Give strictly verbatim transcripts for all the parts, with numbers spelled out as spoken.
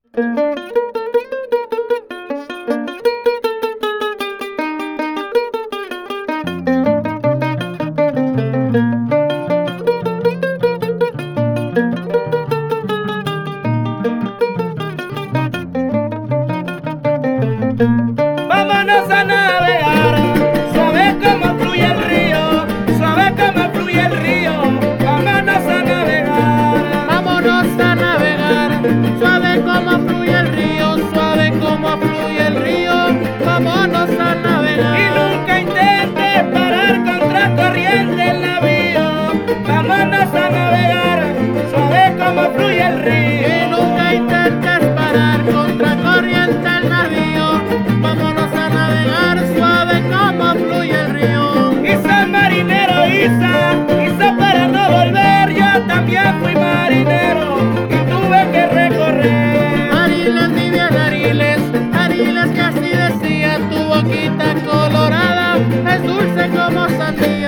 Vámonos a navegar, suave como fluye el río, suave como fluye el río. Vámonos a navegar, Vámonos a navegar, suave como fluye el río, suave como fluye el río, vámonos a navegar. y nunca intentes parar contra corriente el navío. Vámonos a navegar, suave como fluye el Y río. nunca intentes parar contra corriente el navío, vámonos a navegar, suave como fluye el río. Isa marinero, Isa, Isa para no volver. Yo también fui marinero y tuve que recorrer. Ariles, mi bien Ariles, Ariles que así decía, tu boquita colorada es dulce como sandía.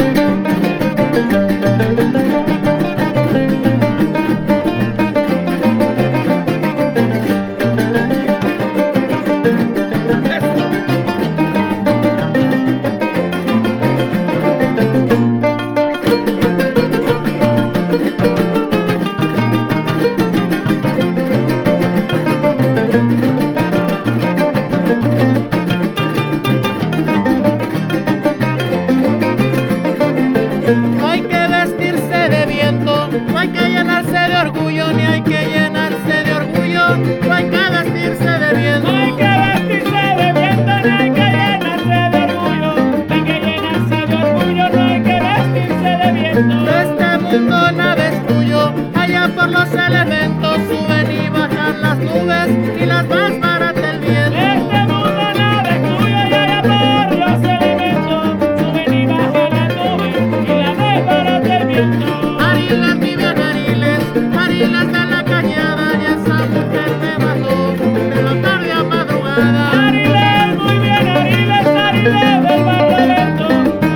No hay que vestirse de viento, no hay que llenarse de orgullo, ni hay que llenarse de orgullo, no hay que vestirse de viento. No hay que vestirse de viento, no hay que llenarse de orgullo. No hay que llenarse de orgullo, no hay que vestirse de viento. De este mundo nada es tuyo, allá por los elementos suben y bajan las nubes y las más baratas el viento. Este mundo nada es tuyo y allá por los elementos suben y bajan las nubes y la más barata el viento. Ariles, mi bien Ariles, Ariles de la cañada, y esa mujer me mató de la tarde a madrugada. Ariles, muy bien, Ariles, Ariles del Barlovento.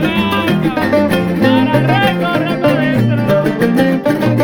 Para recorrer por dentro.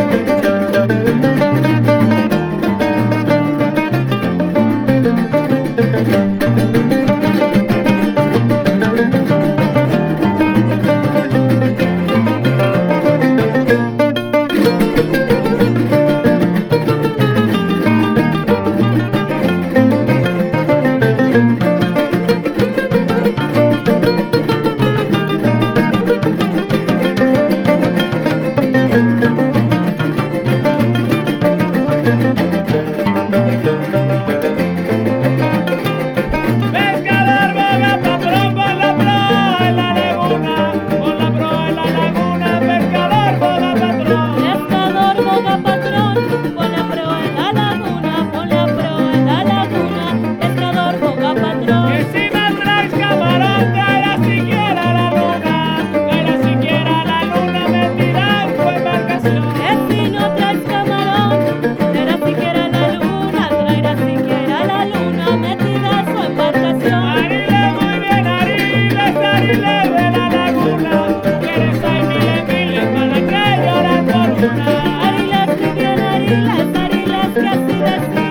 Pescador boga patrón con la proa en la laguna, con la proa en la laguna, pescador boga patrón. Pescador boga patrón, pon la proa en la laguna, pon la proa en la laguna, pescador boga patrón. Que si me traes camarón, tráela siquiera la luna, tráela siquiera la luna, metida en tu embarcación. Que si no traes camarón, traerás siquiera la luna, traerás siquiera la luna, metida en su embarcación. Ariles, muy bien, Ariles, Ariles de la laguna, quieres hay miles, miles para que lloran por una. Ariles, muy bien, Ariles, Ariles, que así decía.